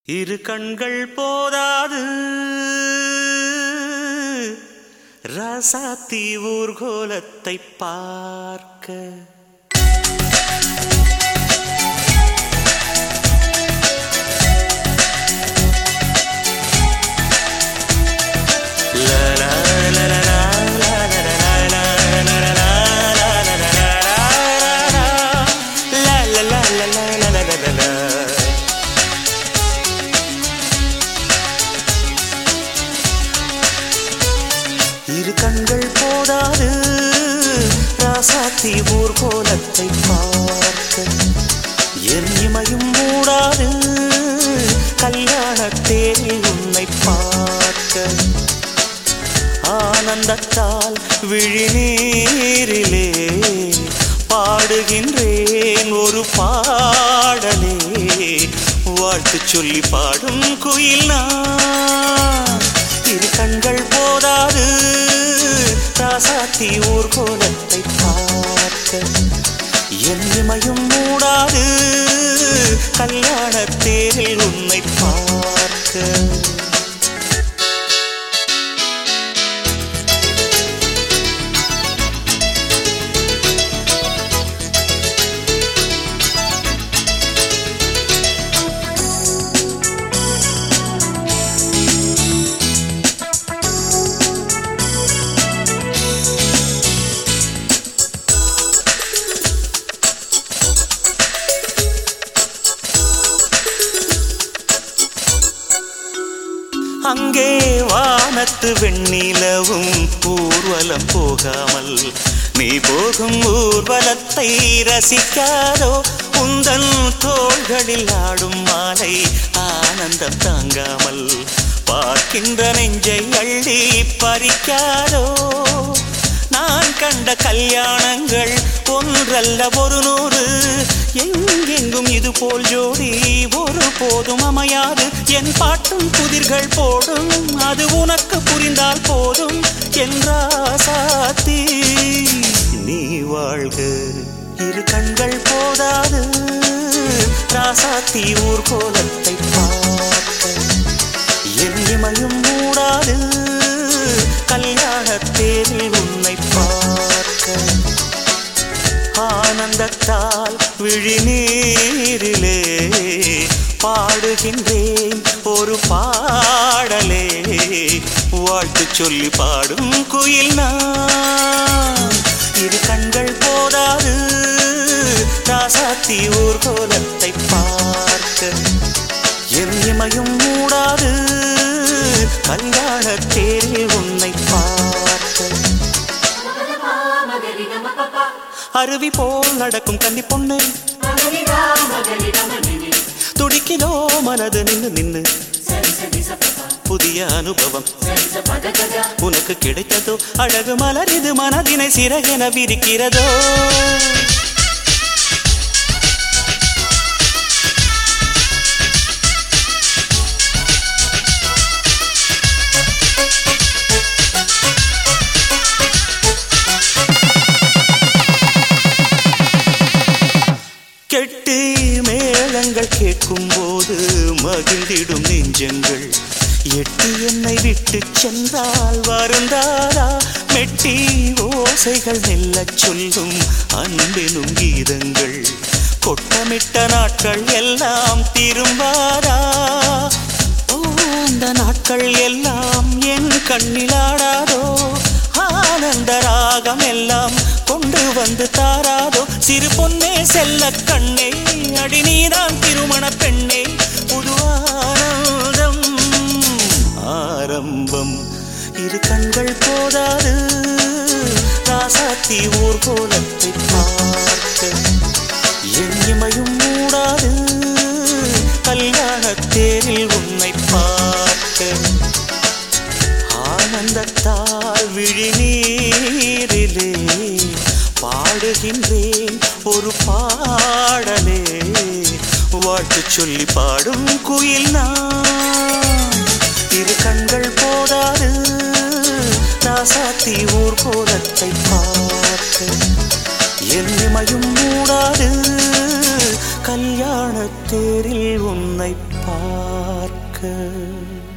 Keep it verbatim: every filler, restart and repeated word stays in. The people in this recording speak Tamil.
இரு கண்கள் போதாது ராசாத்தி ஊர்கோலத்தை பார்க்க. இரு கண்கள் போதாது ராசாத்தி ஊர்கோலத்தை பார்க்க. என் இமையும் மூடாது கல்யாண தேரில் உன்னை பார்க்க. ஆனந்தத்தால் விழிநீரிலே பாடுகின்றேன் ஒரு பாடலே. வாழ்த்து சொல்லி பாடும் குயில் நான். இரு கண்கள் போதாது ராசாத்தி ஊர்கோலத்தை பார்க்க. என் இமையும் மூடாது கல்யாண தேரில் உன்னை பார்க்க. அங்கே வானத்து வெண்ணிலவும் ஊர்வலம் போகாமல் நீ போகும் ஊர்வலத்தை ரசிக்காதோ. உந்தன் தோள்களில் ஆடும் மாலை ஆனந்தம் தாங்காமல் பார்க்கின்ற நெஞ்சை அள்ளி பறிக்காதோ. நான் கண்ட கல்யாணங்கள் ஒன்றல்ல ஒரு நூறு. எங்கெங்கும் இது போல் ஜோடி ஒரு போதும் அமையாது. என் பாட்டும் புதிர்கள் போடும் அது உனக்கு புரிந்தால் போதும். என்றாசாத்தி நீ வாழ்க. இரு கண்கள் போதாது ராசாத்தி ஊர்கோலத்தை பார்க்க. என் இமையும் மூடாது கல்யாண தேரில் உன்னை பார்க்க. ஆனந்தத்தால் விழிநீரிலே பாடுகின்றேன் ஒரு பாடலே. வாழ்த்து சொல்லி பாடும் குயில் நான். இரு கண்கள் போதாது ராசாத்தி ஊர்கோலத்தை பார்க்க. என் இமையும் மூடாது கல்யாண தேரில் உன்னை பார்க்க. அருவி போல் நடக்கும் கன்னி பொண்ணு துடிக்கிதோ மனது நின்னு நின்னு. புதிய அனுபவம் உனக்கு கிடைத்ததோ. அழகு மலர் இது மனதினை சிறகென விரிக்கிறதோ. கெட்டி மேளங்கள் கேட்கும் போது மகிழ்ந்திடும் நெஞ்சங்கள். எட்டி என்னை விட்டு சென்றால் வருந்தாரா. மெட்டி ஓசைகள் மெல்ல சொல்லும் அன்பெனும் கீதங்கள். கொட்டமிட்ட நாட்கள் எல்லாம் திரும்பாரா. ஓ அந்த நாட்கள் எல்லாம் என் கண்ணிலாடாதோ. ஆனந்த ராகம் எல்லாம் கொண்டு வந்து தாராதோ. சிறு பொன்னே செல்ல கண்ணே அடி நீதான் திருமண பெண்ணே. புது ஆனந்தம் ஆரம்பம். இரு கண்கள் போதாது ராசாத்தி ஊர்கோலத்தை பார்க்க. என் இமையும் மூடாது கல்யாண தேரில் உன்னை பார்க்க. ஆனந்தத்தால் விழிநீரிலே பாடுகின்றேன் ஒரு பாடலே. வாழ்த்து சொல்லி பாடும் குயில் நான். இரு கண்கள் போதாது ராசாத்தி ஊர்கோலத்தை பார்க்க. என் இமையும் மூடாது கல்யாண தேரில் உன்னை பார். பார்க்க